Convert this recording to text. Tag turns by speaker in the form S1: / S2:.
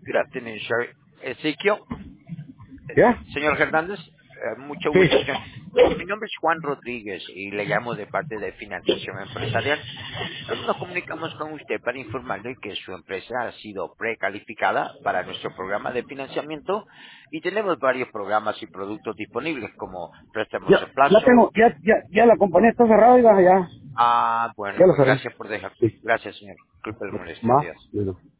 S1: Good afternoon, sir. Ezequiel,
S2: ¿Ya?
S1: señor Hernández, mucho
S2: Sí.
S1: gusto, señor. Mi nombre es Juan Rodríguez y le llamo de parte de Financiación Empresarial. Nosotros nos comunicamos con usted para informarle que su empresa ha sido precalificada para nuestro programa de financiamiento y tenemos varios programas y productos disponibles como préstamos a
S2: Ya
S1: plazo.
S2: tengo, ya la compañía está cerrada, ya
S1: Ah, bueno,
S2: lo
S1: pues
S2: cerré.
S1: gracias por dejar.
S2: Sí.
S1: Gracias, señor. Disculpe el molestia.
S2: Más,
S1: Adiós.
S2: bueno.